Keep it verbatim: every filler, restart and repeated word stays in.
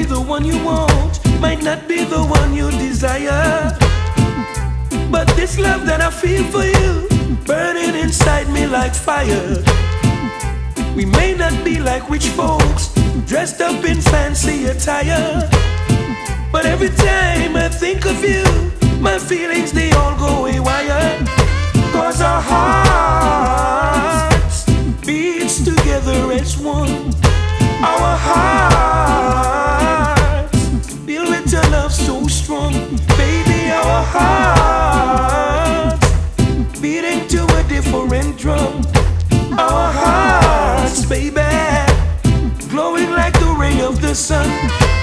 the one you want, might not be the one you desire. But this love that I feel for you, burning inside me like fire. We may not be like rich folks, dressed up in fancy attire, but every time I think of you, my feelings, they